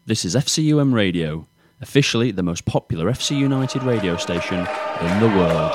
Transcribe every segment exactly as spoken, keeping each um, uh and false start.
This is F C U M Radio, officially the most popular F C United radio station in the world.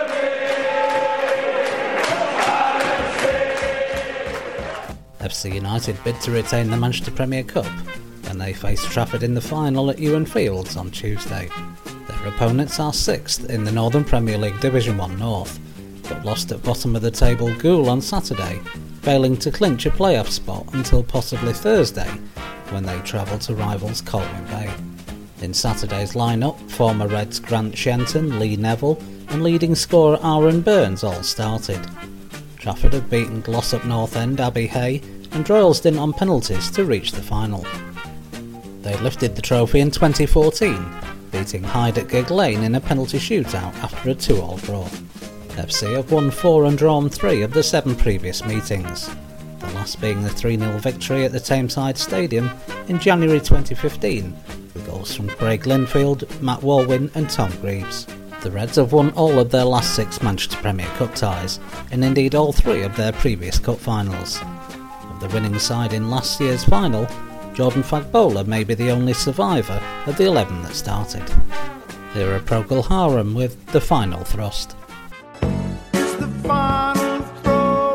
F C United bid to retain the Manchester Premier Cup when they face Trafford in the final at Ewan Fields on Tuesday. Their opponents are sixth in the Northern Premier League Division one North, but lost at bottom of the table Goole on Saturday, failing to clinch a playoff spot until possibly Thursday, when they travel to rivals Colwyn Bay. In Saturday's line-up, former Reds Grant Shenton, Lee Neville and leading scorer Aaron Burns all started. Trafford had beaten Glossop North End Abbey Hay and Droylsden on penalties to reach the final. They lifted the trophy in twenty fourteen, beating Hyde at Gig Lane in a penalty shootout after a two-all draw. F C have won four and drawn three of the seven previous meetings, the last being the three nil victory at the Tameside Stadium in January twenty fifteen, with goals from Craig Linfield, Matt Walwyn and Tom Greaves. The Reds have won all of their last six Manchester Premier Cup ties, and indeed all three of their previous cup finals. Of the winning side in last year's final, Jordan Fagbola may be the only survivor of the eleven that started. Here are Procol Harum with The Final Thrust. It's the final throw,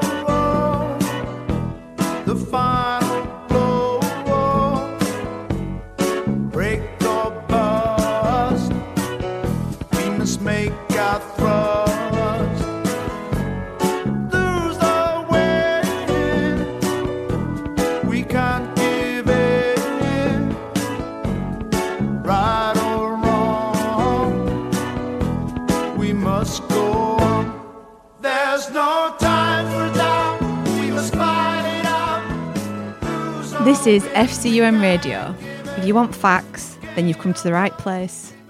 the final blow, break or bust, we must make our thrust, lose or win, we can't give in, right or wrong, we must go. There's no time for doubt, we must fight it out. This is F C U M Radio. If you want facts, then you've come to the right place.